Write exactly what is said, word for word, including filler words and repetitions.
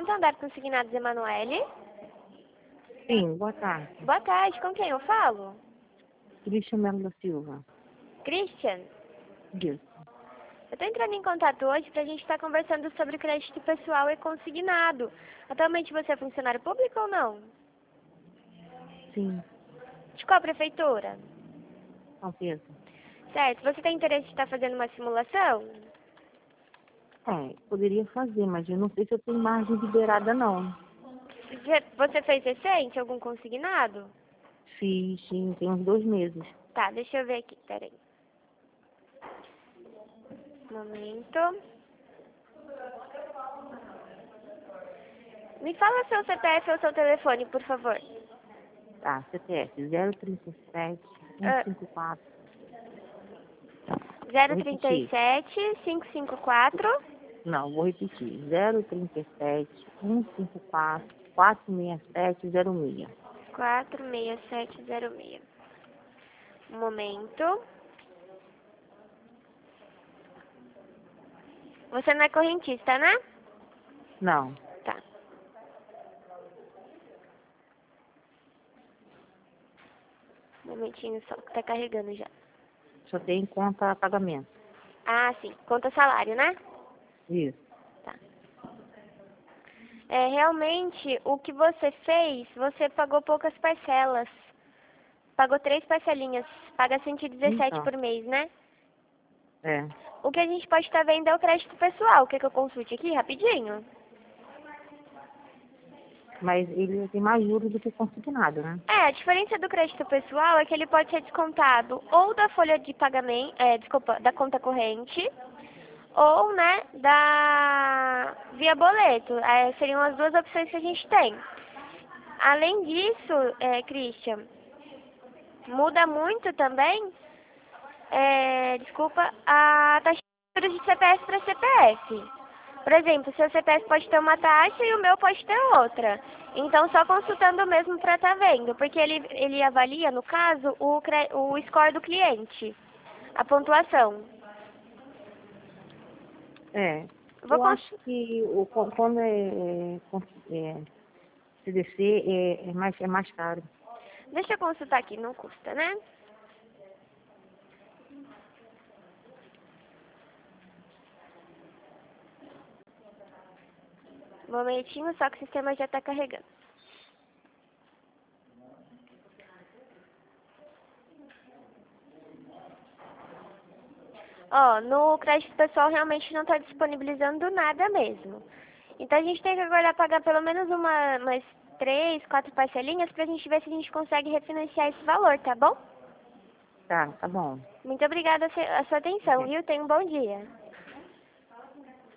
Santo Andar Consignados Emanuele. Sim, boa tarde. Boa tarde, com quem eu falo? Christian Melo da Silva. Christian? Isso. Eu tô entrando em contato hoje pra gente estar conversando sobre crédito pessoal e consignado. Atualmente você é funcionário público ou não? Sim, De qual prefeitura? São Pedro. Certo, você tem interesse em estar fazendo uma simulação? É, poderia fazer, mas eu não sei se eu tenho margem liberada, não. Você você fez recente algum consignado? Fiz, sim, tem uns dois meses. Tá, deixa eu ver aqui, peraí. Um momento. Me fala seu C P F ou seu telefone, por favor. Tá, C P F zero trinta e sete, Ah, cento e cinquenta e quatro. zero Vou trinta e repetir. sete, quinhentos e cinquenta e quatro. Não, vou repetir. zero trinta e sete, cento e cinquenta e quatro, quatro seis sete zero seis. quatro seis sete zero seis. Um momento. Você não é correntista, né? Não, Tá. Um momentinho só, que tá carregando já. só tem conta pagamento. Ah, sim. Conta salário, né? Isso. Tá. É, realmente, o que você fez, você pagou poucas parcelas. Pagou três parcelinhas. Paga cento e dezessete Então, por mês, né? é. O que a gente pode estar vendo é o crédito pessoal. Quer que eu consulte aqui rapidinho? Mas ele tem mais juros do que consignado, né? É, a diferença do crédito pessoal é que ele pode ser descontado ou da folha de pagamento, é, desculpa, da conta corrente, ou, né, da via boleto. É, seriam as duas opções que a gente tem. Além disso, é, Christian, muda muito também, é, desculpa, a taxa de C P F para C P F. Por exemplo, seu C P F pode ter uma taxa e o meu pode ter outra. Então, só consultando mesmo para estar vendo, porque ele, ele avalia, no caso, o, cre- o score do cliente, a pontuação. É. Vou Eu cons... acho que o, quando é, é C D C é, é, mais, é mais caro. Deixa eu consultar aqui, não custa, né? Um momentinho, só que o sistema já está carregando. Ó, no crédito pessoal realmente não está disponibilizando nada mesmo. Então a gente tem que agora pagar pelo menos uma, umas três, quatro parcelinhas pra gente ver se a gente consegue refinanciar esse valor, tá bom? Tá, tá bom. Muito obrigada a se- a sua atenção, viu? Tenha um bom dia.